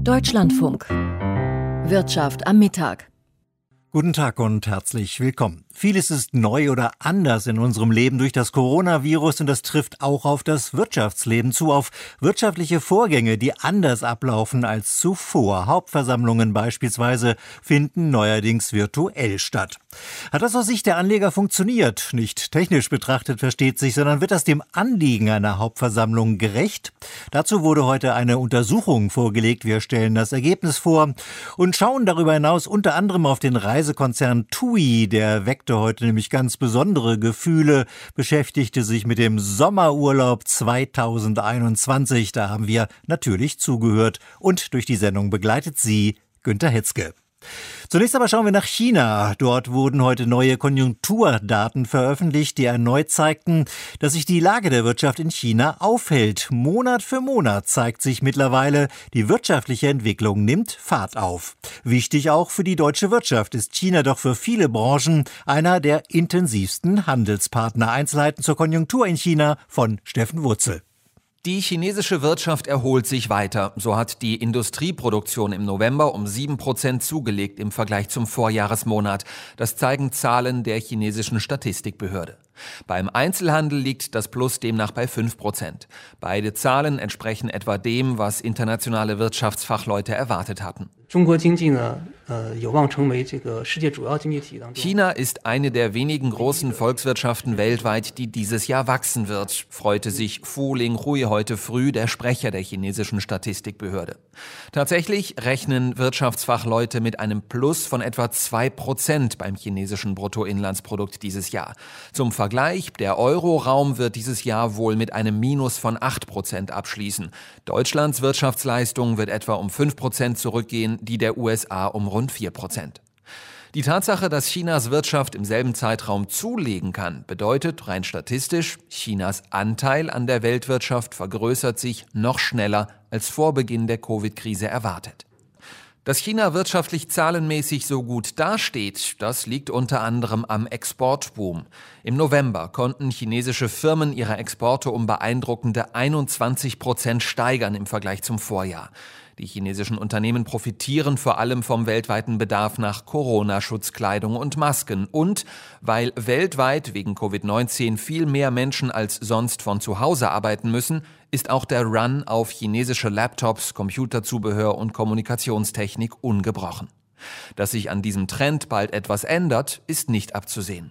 Deutschlandfunk. Wirtschaft am Mittag. Guten Tag und herzlich willkommen. Vieles ist neu oder anders in unserem Leben durch das Coronavirus und das trifft auch auf das Wirtschaftsleben zu, auf wirtschaftliche Vorgänge, die anders ablaufen als zuvor. Hauptversammlungen beispielsweise finden neuerdings virtuell statt. Hat das aus Sicht der Anleger funktioniert? Nicht technisch betrachtet, versteht sich, sondern wird das dem Anliegen einer Hauptversammlung gerecht? Dazu wurde heute eine Untersuchung vorgelegt. Wir stellen das Ergebnis vor und schauen darüber hinaus unter anderem auf den Reisekonzern TUI, der weckte heute nämlich ganz besondere Gefühle, beschäftigte sich mit dem Sommerurlaub 2021. Da haben wir natürlich zugehört und durch die Sendung begleitet sie Günter Hetzke. Zunächst aber schauen wir nach China. Dort wurden heute neue Konjunkturdaten veröffentlicht, die erneut zeigten, dass sich die Lage der Wirtschaft in China aufhält. Monat für Monat zeigt sich mittlerweile, die wirtschaftliche Entwicklung nimmt Fahrt auf. Wichtig auch für die deutsche Wirtschaft ist China doch für viele Branchen einer der intensivsten Handelspartner. Einzelheiten zur Konjunktur in China von Steffen Wurzel. Die chinesische Wirtschaft erholt sich weiter. So hat die Industrieproduktion im November um 7% zugelegt im Vergleich zum Vorjahresmonat. Das zeigen Zahlen der chinesischen Statistikbehörde. Beim Einzelhandel liegt das Plus demnach bei 5%. Beide Zahlen entsprechen etwa dem, was internationale Wirtschaftsfachleute erwartet hatten. China ist eine der wenigen großen Volkswirtschaften weltweit, die dieses Jahr wachsen wird, freute sich Fu Linghui heute früh, der Sprecher der chinesischen Statistikbehörde. Tatsächlich rechnen Wirtschaftsfachleute mit einem Plus von etwa 2% beim chinesischen Bruttoinlandsprodukt dieses Jahr. Zum Vergleich, der Euro-Raum wird dieses Jahr wohl mit einem Minus von 8% abschließen. Deutschlands Wirtschaftsleistung wird etwa um 5% zurückgehen, die der USA um rund 4%. Die Tatsache, dass Chinas Wirtschaft im selben Zeitraum zulegen kann, bedeutet rein statistisch, Chinas Anteil an der Weltwirtschaft vergrößert sich noch schneller als vor Beginn der Covid-Krise erwartet. Dass China wirtschaftlich zahlenmäßig so gut dasteht, das liegt unter anderem am Exportboom. Im November konnten chinesische Firmen ihre Exporte um beeindruckende 21% steigern im Vergleich zum Vorjahr. Die chinesischen Unternehmen profitieren vor allem vom weltweiten Bedarf nach Corona-Schutzkleidung und Masken und weil weltweit wegen Covid-19 viel mehr Menschen als sonst von zu Hause arbeiten müssen, ist auch der Run auf chinesische Laptops, Computerzubehör und Kommunikationstechnik ungebrochen. Dass sich an diesem Trend bald etwas ändert, ist nicht abzusehen.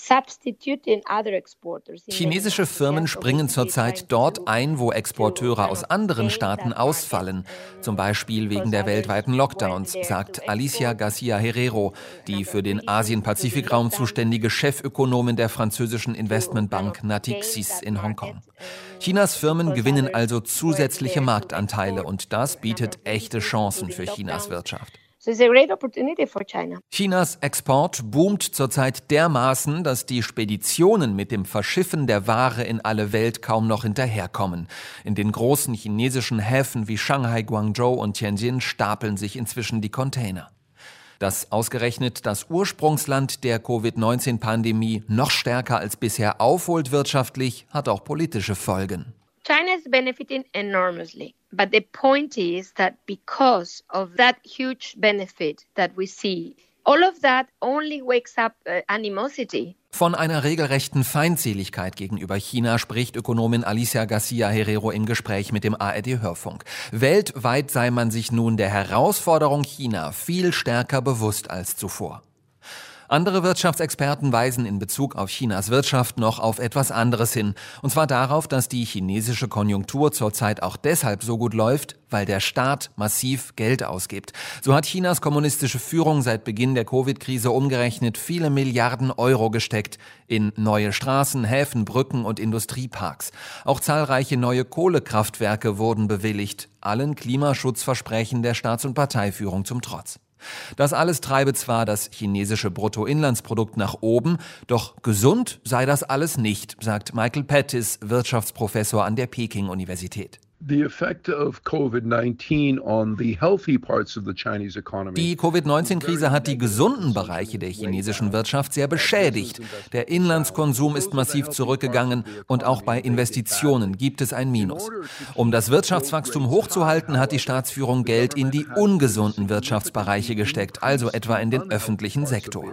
Chinesische Firmen springen zurzeit dort ein, wo Exporteure aus anderen Staaten ausfallen, zum Beispiel wegen der weltweiten Lockdowns, sagt Alicia Garcia Herrero, die für den Asien-Pazifik-Raum zuständige Chefökonomin der französischen Investmentbank Natixis in Hongkong. Chinas Firmen gewinnen also zusätzliche Marktanteile und das bietet echte Chancen für Chinas Wirtschaft. Chinas Export boomt zurzeit dermaßen, dass die Speditionen mit dem Verschiffen der Ware in alle Welt kaum noch hinterherkommen. In den großen chinesischen Häfen wie Shanghai, Guangzhou und Tianjin stapeln sich inzwischen die Container. Dass ausgerechnet das Ursprungsland der Covid-19-Pandemie noch stärker als bisher aufholt wirtschaftlich, hat auch politische Folgen. China is benefiting enormously, but the point is that because of that huge benefit that we see, all of that only wakes up animosity. Von einer regelrechten Feindseligkeit gegenüber China spricht Ökonomin Alicia Garcia Herrero im Gespräch mit dem ARD-Hörfunk. Weltweit sei man sich nun der Herausforderung China viel stärker bewusst als zuvor. Andere Wirtschaftsexperten weisen in Bezug auf Chinas Wirtschaft noch auf etwas anderes hin. Und zwar darauf, dass die chinesische Konjunktur zurzeit auch deshalb so gut läuft, weil der Staat massiv Geld ausgibt. So hat Chinas kommunistische Führung seit Beginn der Covid-Krise umgerechnet viele Milliarden Euro gesteckt in neue Straßen, Häfen, Brücken und Industrieparks. Auch zahlreiche neue Kohlekraftwerke wurden bewilligt, allen Klimaschutzversprechen der Staats- und Parteiführung zum Trotz. Das alles treibe zwar das chinesische Bruttoinlandsprodukt nach oben, doch gesund sei das alles nicht, sagt Michael Pettis, Wirtschaftsprofessor an der Peking-Universität. Die Covid-19-Krise hat die gesunden Bereiche der chinesischen Wirtschaft sehr beschädigt. Der Inlandskonsum ist massiv zurückgegangen und auch bei Investitionen gibt es ein Minus. Um das Wirtschaftswachstum hochzuhalten, hat die Staatsführung Geld in die ungesunden Wirtschaftsbereiche gesteckt, also etwa in den öffentlichen Sektor.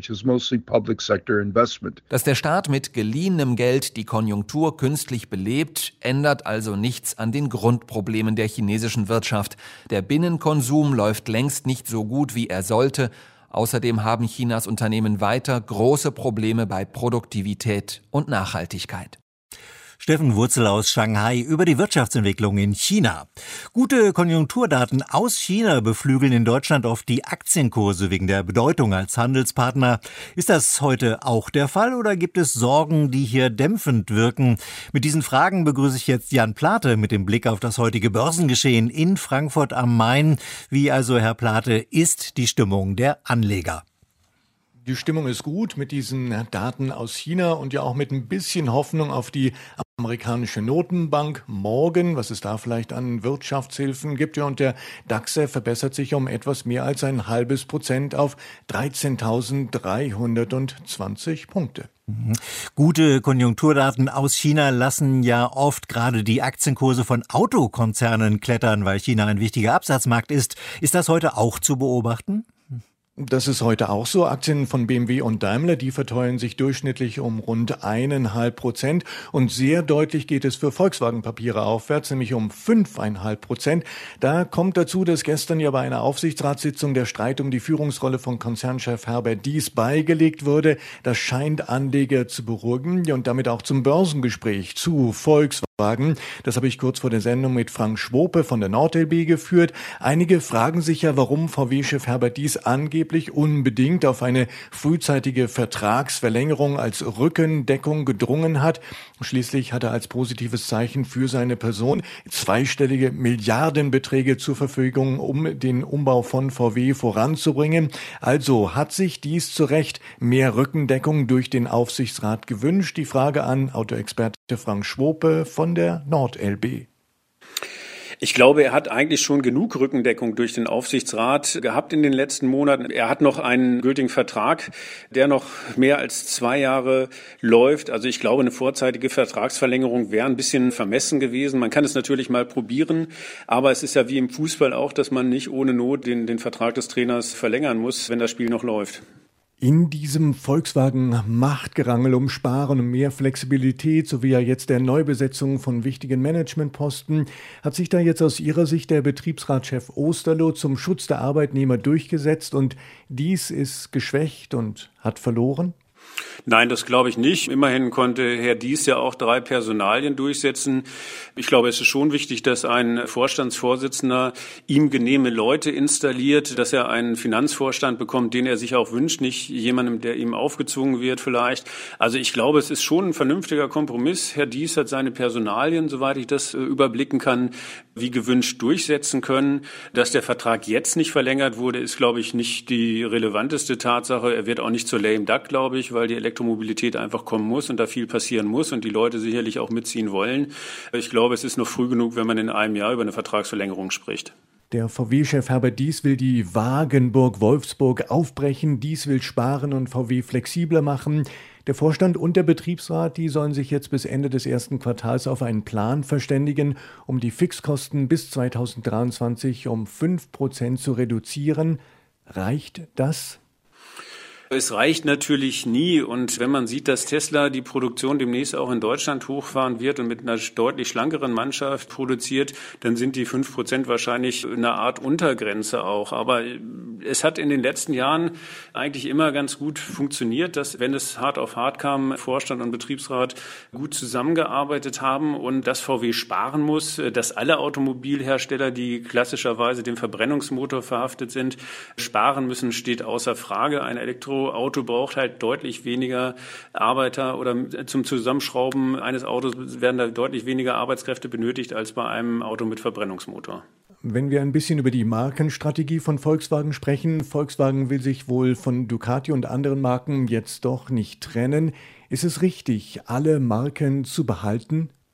Dass der Staat mit geliehenem Geld die Konjunktur künstlich belebt, ändert also nichts an den Grundproblemen der chinesischen Wirtschaft. Der Binnenkonsum läuft längst nicht so gut, wie er sollte. Außerdem haben Chinas Unternehmen weiter große Probleme bei Produktivität und Nachhaltigkeit. Steffen Wurzel aus Shanghai über die Wirtschaftsentwicklung in China. Gute Konjunkturdaten aus China beflügeln in Deutschland oft die Aktienkurse wegen der Bedeutung als Handelspartner. Ist das heute auch der Fall oder gibt es Sorgen, die hier dämpfend wirken? Mit diesen Fragen begrüße ich jetzt Jan Plate mit dem Blick auf das heutige Börsengeschehen in Frankfurt am Main. Wie also, Herr Plate, ist die Stimmung der Anleger? Die Stimmung ist gut mit diesen Daten aus China und ja auch mit ein bisschen Hoffnung auf die amerikanische Notenbank morgen, was es da vielleicht an Wirtschaftshilfen gibt. Ja, und der DAX verbessert sich um etwas mehr als 0,5% auf 13.320 Punkte. Gute Konjunkturdaten aus China lassen ja oft gerade die Aktienkurse von Autokonzernen klettern, weil China ein wichtiger Absatzmarkt ist. Ist das heute auch zu beobachten? Das ist heute auch so. Aktien von BMW und Daimler, die verteuern sich durchschnittlich um rund 1,5%. Und sehr deutlich geht es für Volkswagen-Papiere aufwärts, nämlich um 5,5%. Da kommt dazu, dass gestern ja bei einer Aufsichtsratssitzung der Streit um die Führungsrolle von Konzernchef Herbert Diess beigelegt wurde. Das scheint Anleger zu beruhigen und damit auch zum Börsengespräch zu Volkswagen. Das habe ich kurz vor der Sendung mit Frank Schwope von der NordLB geführt. Einige fragen sich ja, warum VW-Chef Herbert Diess angeblich unbedingt auf eine frühzeitige Vertragsverlängerung als Rückendeckung gedrungen hat. Schließlich hat er als positives Zeichen für seine Person zweistellige Milliardenbeträge zur Verfügung, um den Umbau von VW voranzubringen. Also hat sich Diess zu Recht mehr Rückendeckung durch den Aufsichtsrat gewünscht. Die Frage an Autoexperte Frank Schwope von der NordLB. Ich glaube, er hat eigentlich schon genug Rückendeckung durch den Aufsichtsrat gehabt in den letzten Monaten. Er hat noch einen gültigen Vertrag, der noch mehr als 2 Jahre läuft. Also ich glaube, eine vorzeitige Vertragsverlängerung wäre ein bisschen vermessen gewesen. Man kann es natürlich mal probieren, aber es ist ja wie im Fußball auch, dass man nicht ohne Not den Vertrag des Trainers verlängern muss, wenn das Spiel noch läuft. In diesem Volkswagen-Machtgerangel um Sparen und mehr Flexibilität sowie ja jetzt der Neubesetzung von wichtigen Managementposten hat sich da jetzt aus Ihrer Sicht der Betriebsratschef Osterloh zum Schutz der Arbeitnehmer durchgesetzt und Diess ist geschwächt und hat verloren? Nein, das glaube ich nicht. Immerhin konnte Herr Diess ja auch 3 Personalien durchsetzen. Ich glaube, es ist schon wichtig, dass ein Vorstandsvorsitzender ihm genehme Leute installiert, dass er einen Finanzvorstand bekommt, den er sich auch wünscht, nicht jemandem, der ihm aufgezwungen wird vielleicht. Also ich glaube, es ist schon ein vernünftiger Kompromiss. Herr Diess hat seine Personalien, soweit ich das überblicken kann, wie gewünscht durchsetzen können. Dass der Vertrag jetzt nicht verlängert wurde, ist, glaube ich, nicht die relevanteste Tatsache. Er wird auch nicht zur lame duck, glaube ich, weil die Elektromobilität einfach kommen muss und da viel passieren muss und die Leute sicherlich auch mitziehen wollen. Ich glaube, es ist noch früh genug, wenn man in einem Jahr über eine Vertragsverlängerung spricht. Der VW-Chef Herbert Diess will die Wagenburg Wolfsburg aufbrechen. Diess will sparen und VW flexibler machen. Der Vorstand und der Betriebsrat, die sollen sich jetzt bis Ende des ersten Quartals auf einen Plan verständigen, um die Fixkosten bis 2023 um 5% zu reduzieren. Reicht das? Es reicht natürlich nie und wenn man sieht, dass Tesla die Produktion demnächst auch in Deutschland hochfahren wird und mit einer deutlich schlankeren Mannschaft produziert, dann sind die 5% wahrscheinlich eine Art Untergrenze auch. Aber es hat in den letzten Jahren eigentlich immer ganz gut funktioniert, dass, wenn es hart auf hart kam, Vorstand und Betriebsrat gut zusammengearbeitet haben und dass VW sparen muss, dass alle Automobilhersteller, die klassischerweise dem Verbrennungsmotor verhaftet sind, sparen müssen, steht außer Frage. Ein Elektroauto braucht halt deutlich weniger Arbeiter oder zum Zusammenschrauben eines Autos werden da deutlich weniger Arbeitskräfte benötigt als bei einem Auto mit Verbrennungsmotor. Wenn wir ein bisschen über die Markenstrategie von Volkswagen sprechen, Volkswagen will sich wohl von Ducati und anderen Marken jetzt doch nicht trennen. Ist es richtig, alle Marken zu behalten?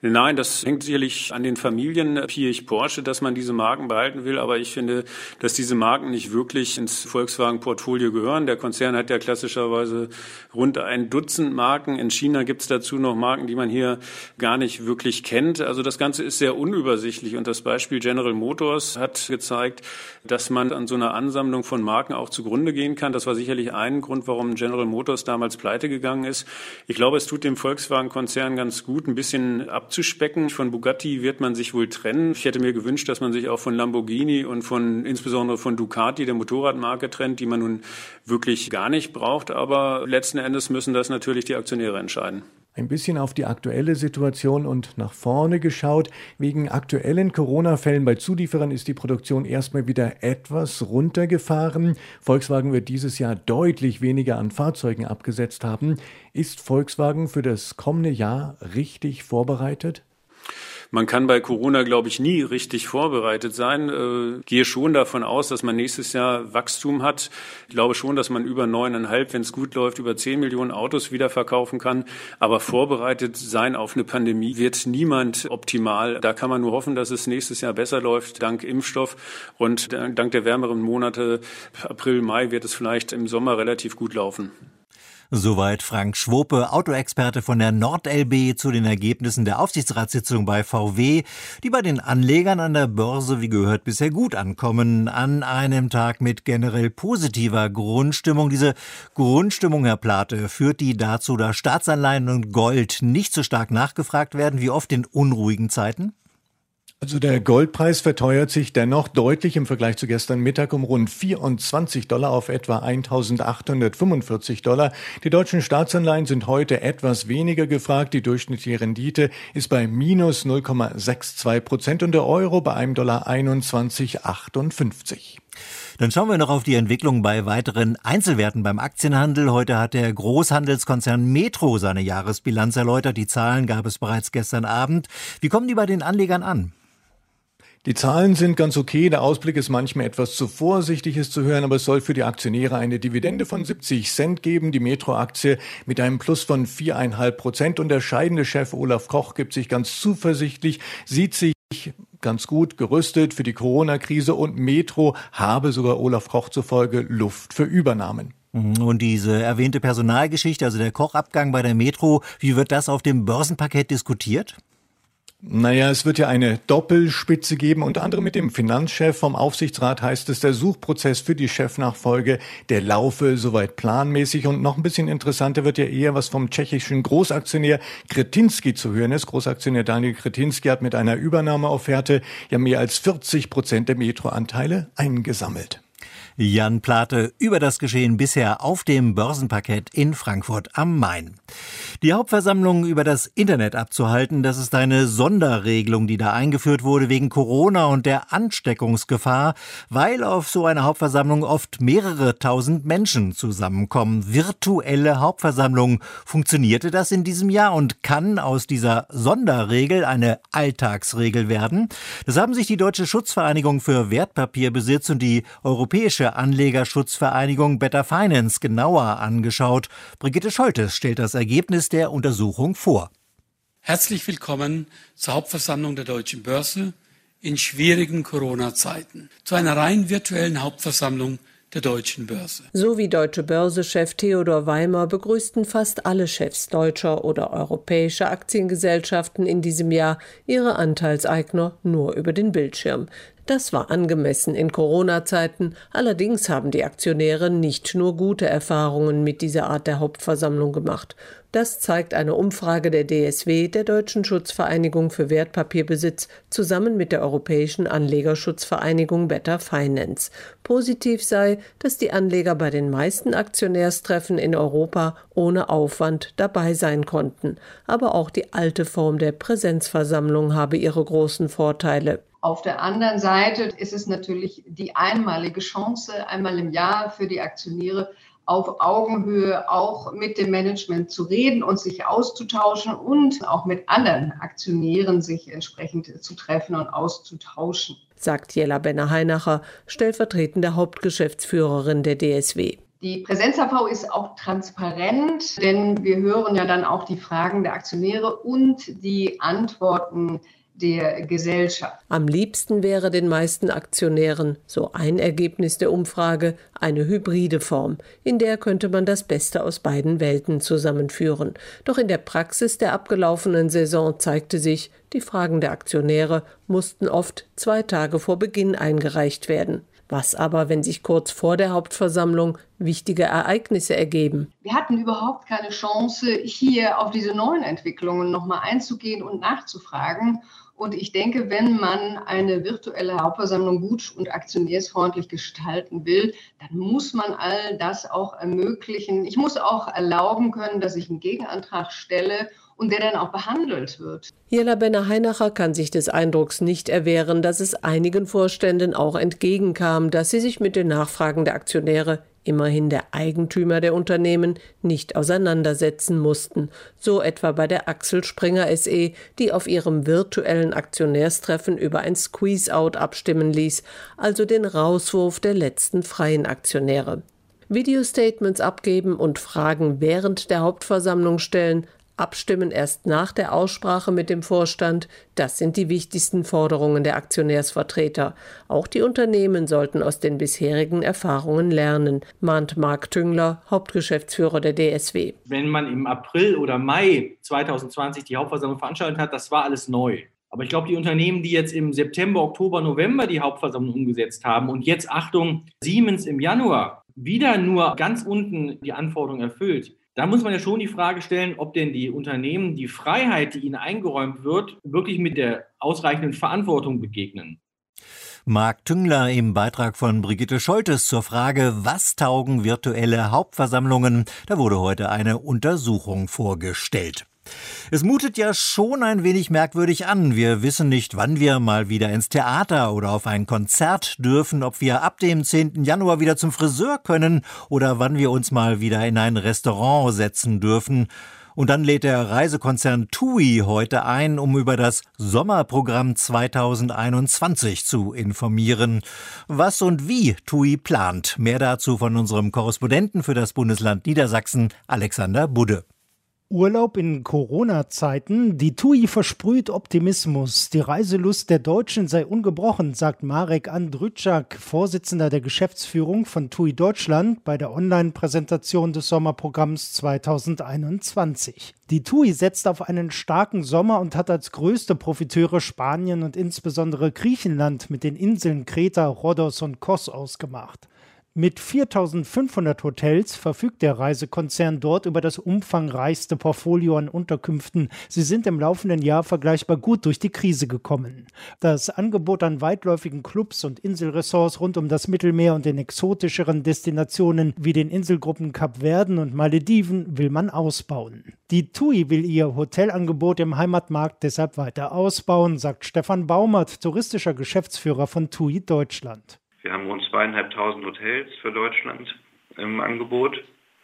Nein, das hängt sicherlich an den Familien Piëch Porsche, dass man diese Marken behalten will. Aber ich finde, dass diese Marken nicht wirklich ins Volkswagen-Portfolio gehören. Der Konzern hat ja klassischerweise rund ein Dutzend Marken. In China gibt es dazu noch Marken, die man hier gar nicht wirklich kennt. Also das Ganze ist sehr unübersichtlich. Und das Beispiel General Motors hat gezeigt, dass man an so einer Ansammlung von Marken auch zugrunde gehen kann. Das war sicherlich ein Grund, warum General Motors damals pleite gegangen ist. Ich glaube, es tut dem Volkswagen-Konzern ganz gut, ein bisschen abzuspecken. Von Bugatti wird man sich wohl trennen. Ich hätte mir gewünscht, dass man sich auch von Lamborghini und insbesondere von Ducati, der Motorradmarke, trennt, die man nun wirklich gar nicht braucht. Aber letzten Endes müssen das natürlich die Aktionäre entscheiden. Ein bisschen auf die aktuelle Situation und nach vorne geschaut. Wegen aktuellen Corona-Fällen bei Zulieferern ist die Produktion erstmal wieder etwas runtergefahren. Volkswagen wird dieses Jahr deutlich weniger an Fahrzeugen abgesetzt haben. Ist Volkswagen für das kommende Jahr richtig vorbereitet? Man kann bei Corona, glaube ich, nie richtig vorbereitet sein. Gehe schon davon aus, dass man nächstes Jahr Wachstum hat. Ich glaube schon, dass man über 9,5, wenn es gut läuft, über 10 Millionen Autos wieder verkaufen kann. Aber vorbereitet sein auf eine Pandemie wird niemand optimal. Da kann man nur hoffen, dass es nächstes Jahr besser läuft, dank Impfstoff. Und dank der wärmeren Monate, April, Mai, wird es vielleicht im Sommer relativ gut laufen. Soweit Frank Schwope, Autoexperte von der NordLB, zu den Ergebnissen der Aufsichtsratssitzung bei VW, die bei den Anlegern an der Börse, wie gehört, bisher gut ankommen. An einem Tag mit generell positiver Grundstimmung. Diese Grundstimmung, Herr Plate, führt die dazu, dass Staatsanleihen und Gold nicht so stark nachgefragt werden wie oft in unruhigen Zeiten? Also der Goldpreis verteuert sich dennoch deutlich im Vergleich zu gestern Mittag um rund $24 auf etwa $1.845. Die deutschen Staatsanleihen sind heute etwas weniger gefragt. Die durchschnittliche Rendite ist bei minus 0,62% und der Euro bei $1,2158. Dann schauen wir noch auf die Entwicklung bei weiteren Einzelwerten beim Aktienhandel. Heute hat der Großhandelskonzern Metro seine Jahresbilanz erläutert. Die Zahlen gab es bereits gestern Abend. Wie kommen die bei den Anlegern an? Die Zahlen sind ganz okay, der Ausblick ist manchmal etwas zu vorsichtig, es zu hören, aber es soll für die Aktionäre eine Dividende von 70 Cent geben, die Metro-Aktie mit einem Plus von 4,5%. Und der scheidende Chef Olaf Koch gibt sich ganz zuversichtlich, sieht sich ganz gut gerüstet für die Corona-Krise und Metro habe sogar Olaf Koch zufolge Luft für Übernahmen. Und diese erwähnte Personalgeschichte, also der Koch-Abgang bei der Metro, wie wird das auf dem Börsenparkett diskutiert? Naja, es wird ja eine Doppelspitze geben, unter anderem mit dem Finanzchef. Vom Aufsichtsrat heißt es, der Suchprozess für die Chefnachfolge, der laufe soweit planmäßig. Und noch ein bisschen interessanter wird ja eher, was vom tschechischen Großaktionär Kretinsky zu hören ist. Großaktionär Daniel Kretinsky hat mit einer Übernahmeofferte ja mehr als 40% der Metro-Anteile eingesammelt. Jan Plate über das Geschehen bisher auf dem Börsenparkett in Frankfurt am Main. Die Hauptversammlung über das Internet abzuhalten, das ist eine Sonderregelung, die da eingeführt wurde wegen Corona und der Ansteckungsgefahr, weil auf so einer Hauptversammlung oft mehrere tausend Menschen zusammenkommen. Virtuelle Hauptversammlung. Funktionierte das in diesem Jahr und kann aus dieser Sonderregel eine Alltagsregel werden? Das haben sich die Deutsche Schutzvereinigung für Wertpapierbesitz und die Europäische Anlegerschutzvereinigung Better Finance genauer angeschaut. Brigitte Scholtes stellt das Ergebnis der Untersuchung vor. Herzlich willkommen zur Hauptversammlung der Deutschen Börse in schwierigen Corona-Zeiten. Zu einer rein virtuellen Hauptversammlung der Deutschen Börse. So wie Deutsche Börse-Chef Theodor Weimer begrüßten fast alle Chefs deutscher oder europäischer Aktiengesellschaften in diesem Jahr ihre Anteilseigner nur über den Bildschirm. Das war angemessen in Corona-Zeiten. Allerdings haben die Aktionäre nicht nur gute Erfahrungen mit dieser Art der Hauptversammlung gemacht. Das zeigt eine Umfrage der DSW, der Deutschen Schutzvereinigung für Wertpapierbesitz, zusammen mit der Europäischen Anlegerschutzvereinigung Better Finance. Positiv sei, dass die Anleger bei den meisten Aktionärstreffen in Europa ohne Aufwand dabei sein konnten. Aber auch die alte Form der Präsenzversammlung habe ihre großen Vorteile. Auf der anderen Seite ist es natürlich die einmalige Chance, einmal im Jahr für die Aktionäre auf Augenhöhe auch mit dem Management zu reden und sich auszutauschen und auch mit anderen Aktionären sich entsprechend zu treffen und auszutauschen. Sagt Jella Benner-Heinacher, stellvertretende Hauptgeschäftsführerin der DSW. Die Präsenz-AV ist auch transparent, denn wir hören ja dann auch die Fragen der Aktionäre und die Antworten der Gesellschaft. Am liebsten wäre den meisten Aktionären, so ein Ergebnis der Umfrage, eine hybride Form. In der könnte man das Beste aus beiden Welten zusammenführen. Doch in der Praxis der abgelaufenen Saison zeigte sich, die Fragen der Aktionäre mussten oft 2 Tage vor Beginn eingereicht werden. Was aber, wenn sich kurz vor der Hauptversammlung wichtige Ereignisse ergeben? Wir hatten überhaupt keine Chance, hier auf diese neuen Entwicklungen nochmal einzugehen und nachzufragen. Und ich denke, wenn man eine virtuelle Hauptversammlung gut und aktionärsfreundlich gestalten will, dann muss man all das auch ermöglichen. Ich muss auch erlauben können, dass ich einen Gegenantrag stelle und der dann auch behandelt wird. Jela Benner-Heinacher kann sich des Eindrucks nicht erwehren, dass es einigen Vorständen auch entgegenkam, dass sie sich mit den Nachfragen der Aktionäre, immerhin der Eigentümer der Unternehmen, nicht auseinandersetzen mussten. So etwa bei der Axel Springer SE, die auf ihrem virtuellen Aktionärstreffen über ein Squeeze-Out abstimmen ließ, also den Rauswurf der letzten freien Aktionäre. Video-Statements abgeben und Fragen während der Hauptversammlung stellen, abstimmen erst nach der Aussprache mit dem Vorstand, das sind die wichtigsten Forderungen der Aktionärsvertreter. Auch die Unternehmen sollten aus den bisherigen Erfahrungen lernen, mahnt Marc Tüngler, Hauptgeschäftsführer der DSW. Wenn man im April oder Mai 2020 die Hauptversammlung veranstaltet hat, das war alles neu. Aber ich glaube, die Unternehmen, die jetzt im September, Oktober, November die Hauptversammlung umgesetzt haben und jetzt, Achtung, Siemens im Januar wieder nur ganz unten die Anforderungen erfüllt, da muss man ja schon die Frage stellen, ob denn die Unternehmen die Freiheit, die ihnen eingeräumt wird, wirklich mit der ausreichenden Verantwortung begegnen. Marc Tüngler im Beitrag von Brigitte Scholtes zur Frage, was taugen virtuelle Hauptversammlungen? Da wurde heute eine Untersuchung vorgestellt. Es mutet ja schon ein wenig merkwürdig an. Wir wissen nicht, wann wir mal wieder ins Theater oder auf ein Konzert dürfen, ob wir ab dem 10. Januar wieder zum Friseur können oder wann wir uns mal wieder in ein Restaurant setzen dürfen. Und dann lädt der Reisekonzern TUI heute ein, um über das Sommerprogramm 2021 zu informieren. Was und wie TUI plant. Mehr dazu von unserem Korrespondenten für das Bundesland Niedersachsen, Alexander Budde. Urlaub in Corona-Zeiten. Die TUI versprüht Optimismus. Die Reiselust der Deutschen sei ungebrochen, sagt Marek Andryczak, Vorsitzender der Geschäftsführung von TUI Deutschland, bei der Online-Präsentation des Sommerprogramms 2021. Die TUI setzt auf einen starken Sommer und hat als größte Profiteure Spanien und insbesondere Griechenland mit den Inseln Kreta, Rhodos und Kos ausgemacht. Mit 4.500 Hotels verfügt der Reisekonzern dort über das umfangreichste Portfolio an Unterkünften. Sie sind im laufenden Jahr vergleichbar gut durch die Krise gekommen. Das Angebot an weitläufigen Clubs und Inselresorts rund um das Mittelmeer und den exotischeren Destinationen wie den Inselgruppen Kapverden und Malediven will man ausbauen. Die TUI will ihr Hotelangebot im Heimatmarkt deshalb weiter ausbauen, sagt Stefan Baumert, touristischer Geschäftsführer von TUI Deutschland. Wir haben rund 2.500 Hotels für Deutschland im Angebot.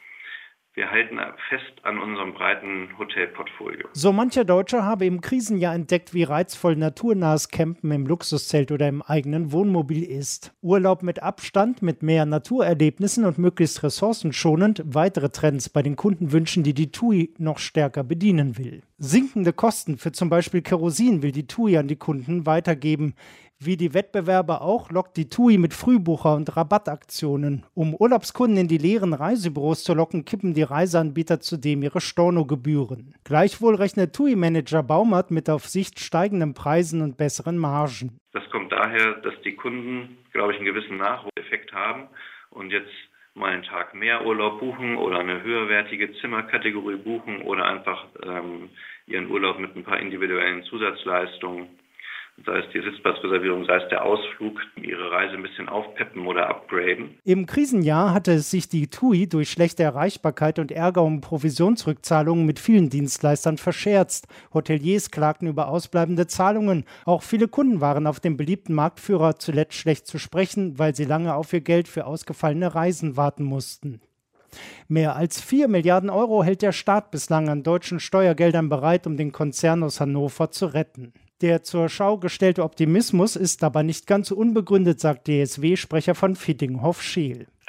Wir halten fest an unserem breiten Hotelportfolio. So mancher Deutsche habe im Krisenjahr entdeckt, wie reizvoll naturnahes Campen im Luxuszelt oder im eigenen Wohnmobil ist. Urlaub mit Abstand, mit mehr Naturerlebnissen und möglichst ressourcenschonend, weitere Trends bei den Kundenwünschen, die die TUI noch stärker bedienen will. Sinkende Kosten für zum Beispiel Kerosin will die TUI an die Kunden weitergeben. Wie die Wettbewerber auch, lockt die TUI mit Frühbucher- und Rabattaktionen. Um Urlaubskunden in die leeren Reisebüros zu locken, kippen die Reiseanbieter zudem ihre Stornogebühren. Gleichwohl rechnet TUI-Manager Baumert mit auf Sicht steigenden Preisen und besseren Margen. Das kommt daher, dass die Kunden, glaube ich, einen gewissen Nachholeffekt haben und jetzt mal einen Tag mehr Urlaub buchen oder eine höherwertige Zimmerkategorie buchen oder einfach ihren Urlaub mit ein paar individuellen Zusatzleistungen, sei es die Sitzplatzreservierung, sei es der Ausflug, ihre Reise ein bisschen aufpeppen oder upgraden. Im Krisenjahr hatte es sich die TUI durch schlechte Erreichbarkeit und Ärger um Provisionsrückzahlungen mit vielen Dienstleistern verscherzt. Hoteliers klagten über ausbleibende Zahlungen. Auch viele Kunden waren auf dem beliebten Marktführer zuletzt schlecht zu sprechen, weil sie lange auf ihr Geld für ausgefallene Reisen warten mussten. Mehr als 4 Milliarden Euro hält der Staat bislang an deutschen Steuergeldern bereit, um den Konzern aus Hannover zu retten. Der zur Schau gestellte Optimismus ist aber nicht ganz unbegründet, sagt DSW-Sprecher von Fittinghoff-Scheel.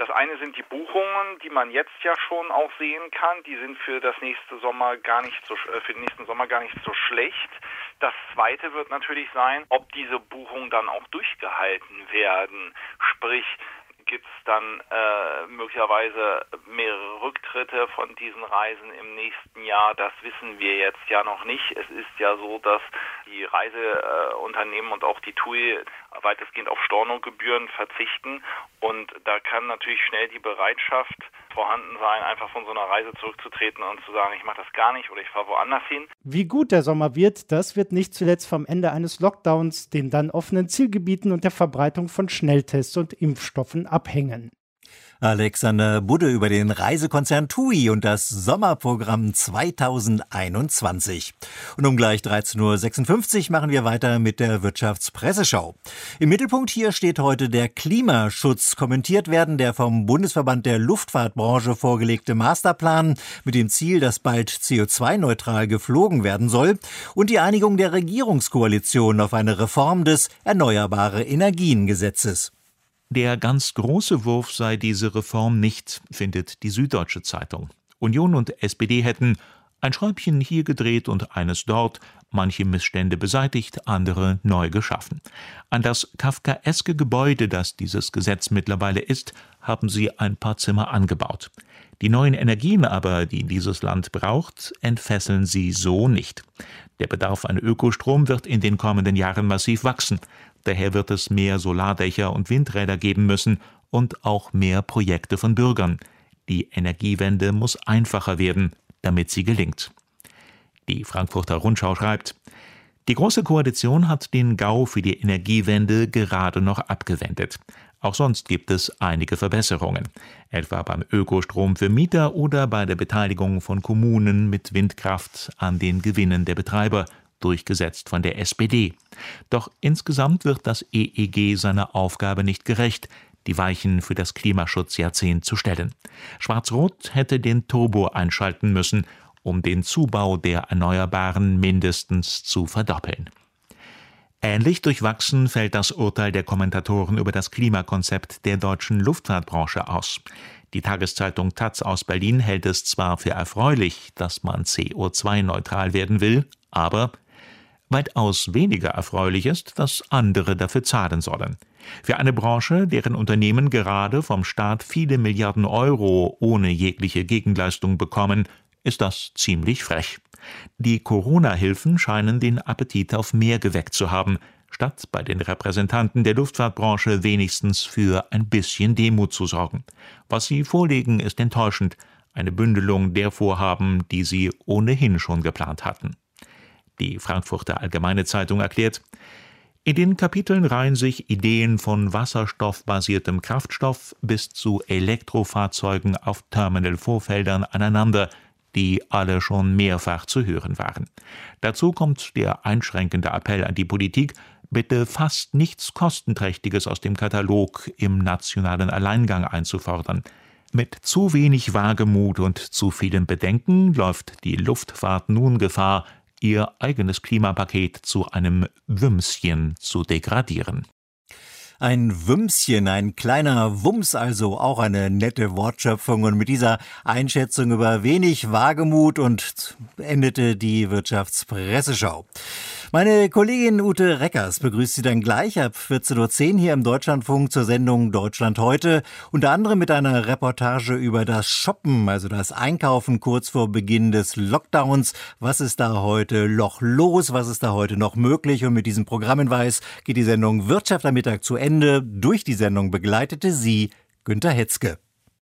Das eine sind die Buchungen, die man jetzt ja schon auch sehen kann. Die sind für den nächsten Sommer gar nicht so schlecht. Das zweite wird natürlich sein, ob diese Buchungen dann auch durchgehalten werden. Sprich, gibt es dann möglicherweise mehrere Rücktritte von diesen Reisen im nächsten Jahr? Das wissen wir jetzt ja noch nicht. Es ist ja so, dass die Reiseunternehmen und auch die TUI weitestgehend auf Stornogebühren verzichten. Und da kann natürlich schnell die Bereitschaft vorhanden sein, einfach von so einer Reise zurückzutreten und zu sagen, ich mache das gar nicht oder ich fahre woanders hin. Wie gut der Sommer wird, das wird nicht zuletzt vom Ende eines Lockdowns, den dann offenen Zielgebieten und der Verbreitung von Schnelltests und Impfstoffen abhängen. Alexander Budde über den Reisekonzern TUI und das Sommerprogramm 2021. Und um gleich 13.56 Uhr machen wir weiter mit der Wirtschaftspresseschau. Im Mittelpunkt hier steht heute der Klimaschutz. Kommentiert werden der vom Bundesverband der Luftfahrtbranche vorgelegte Masterplan mit dem Ziel, dass bald CO2-neutral geflogen werden soll und die Einigung der Regierungskoalition auf eine Reform des Erneuerbare-Energien-Gesetzes. Der ganz große Wurf sei diese Reform nicht, findet die Süddeutsche Zeitung. Union und SPD hätten ein Schräubchen hier gedreht und eines dort, manche Missstände beseitigt, andere neu geschaffen. An das kafkaeske Gebäude, das dieses Gesetz mittlerweile ist, haben sie ein paar Zimmer angebaut. Die neuen Energien aber, die dieses Land braucht, entfesseln sie so nicht. Der Bedarf an Ökostrom wird in den kommenden Jahren massiv wachsen. Daher wird es mehr Solardächer und Windräder geben müssen und auch mehr Projekte von Bürgern. Die Energiewende muss einfacher werden, damit sie gelingt. Die Frankfurter Rundschau schreibt: Die Große Koalition hat den GAU für die Energiewende gerade noch abgewendet. Auch sonst gibt es einige Verbesserungen, etwa beim Ökostrom für Mieter oder bei der Beteiligung von Kommunen mit Windkraft an den Gewinnen der Betreiber, durchgesetzt von der SPD. Doch insgesamt wird das EEG seiner Aufgabe nicht gerecht, die Weichen für das Klimaschutzjahrzehnt zu stellen. Schwarz-Rot hätte den Turbo einschalten müssen, um den Zubau der Erneuerbaren mindestens zu verdoppeln. Ähnlich durchwachsen fällt das Urteil der Kommentatoren über das Klimakonzept der deutschen Luftfahrtbranche aus. Die Tageszeitung taz aus Berlin hält es zwar für erfreulich, dass man CO2-neutral werden will, aber weitaus weniger erfreulich ist, dass andere dafür zahlen sollen. Für eine Branche, deren Unternehmen gerade vom Staat viele Milliarden Euro ohne jegliche Gegenleistung bekommen, ist das ziemlich frech. Die Corona-Hilfen scheinen den Appetit auf mehr geweckt zu haben, statt bei den Repräsentanten der Luftfahrtbranche wenigstens für ein bisschen Demut zu sorgen. Was sie vorlegen, ist enttäuschend, eine Bündelung der Vorhaben, die sie ohnehin schon geplant hatten. Die Frankfurter Allgemeine Zeitung erklärt: In den Kapiteln reihen sich Ideen von wasserstoffbasiertem Kraftstoff bis zu Elektrofahrzeugen auf Terminal-Vorfeldern aneinander, die alle schon mehrfach zu hören waren. Dazu kommt der einschränkende Appell an die Politik, bitte fast nichts Kostenträchtiges aus dem Katalog im nationalen Alleingang einzufordern. Mit zu wenig Wagemut und zu vielem Bedenken läuft die Luftfahrt nun Gefahr, ihr eigenes Klimapaket zu einem Wümschen zu degradieren. Ein Wümschen, ein kleiner Wumms also, auch eine nette Wortschöpfung. Und mit dieser Einschätzung über wenig Wagemut und endete die Wirtschaftspresseschau. Meine Kollegin Ute Reckers begrüßt Sie dann gleich ab 14.10 Uhr hier im Deutschlandfunk zur Sendung Deutschland heute. Unter anderem mit einer Reportage über das Shoppen, also das Einkaufen kurz vor Beginn des Lockdowns. Was ist da heute noch los? Was ist da heute noch möglich? Und mit diesem Programmhinweis geht die Sendung Wirtschaft am Mittag zu Ende. Durch die Sendung begleitete sie Günter Hetzke.